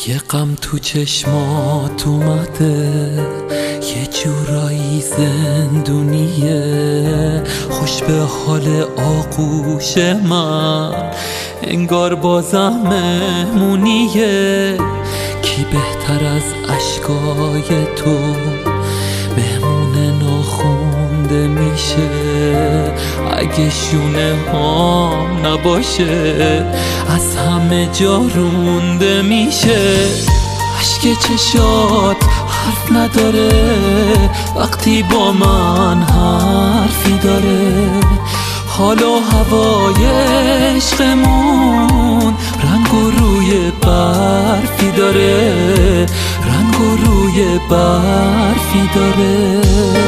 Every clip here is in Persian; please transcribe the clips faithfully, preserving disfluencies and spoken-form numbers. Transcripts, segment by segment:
یه غم تو چشمات اومده، یه جورایی زندونیه. خوش به حال آغوش من، انگار بازم مهمونیه. کی بهتر از اشکای تو مهمون ناخونده میشه؟ اگه شونه هام نباشه از همه جا رونده میشه. اشک چشات حرف نداره وقتی با من حرفی داره. حال و هوای عشقمون رنگ و روی برفی داره، رنگ و روی برفی داره.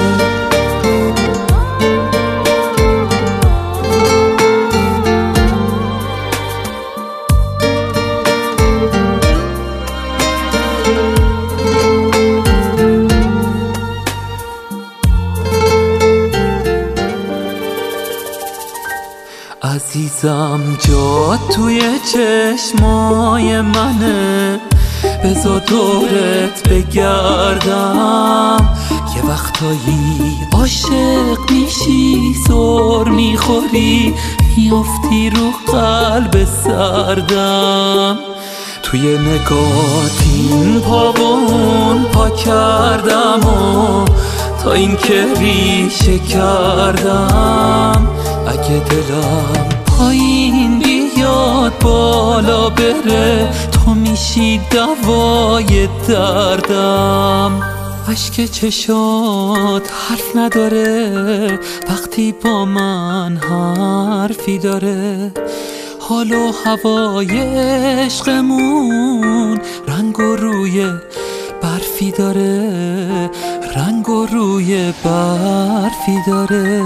عزیزم جا توی چشمای منه، بذار دورت بگردم. یه وقتایی عاشق میشی، سر میخوری، میافتی رو قلب سردم. توی نگات این پا و اون پا کردم و تا این که ریشه کردم. اگه دلم پایین بیاد بالا بره، تو میشی دوای دردم. اشک چشات حرف نداره وقتی با من حرفی داره. حال و هوای عشقمون رنگ و روی برفی داره، رنگ و روی برفی داره.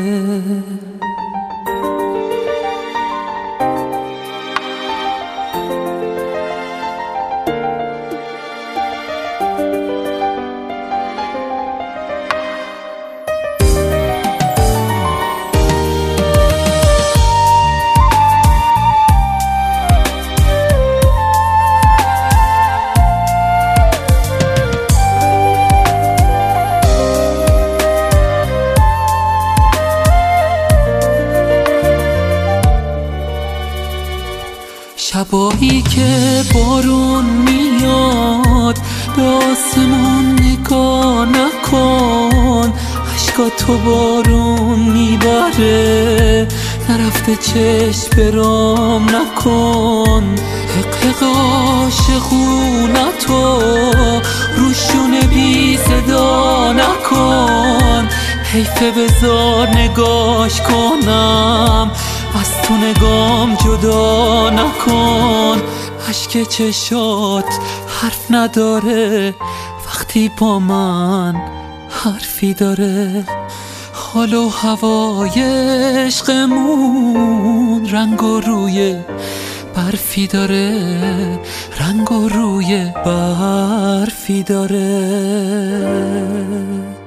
شبایی که بارون میاد به آسمون نگاه نکن، اشکاتو بارون میبره، نرفته چشم برام نکن. حق عاشقونتو روشونه بی صدا نکن، حیفه بذار نگاش کنم، از تو نگام جدا نکن. اشک چشات حرف نداره وقتی با من حرفی داره. حال و هوای عشقمون رنگ و روی برفی داره، رنگ و روی برفی داره.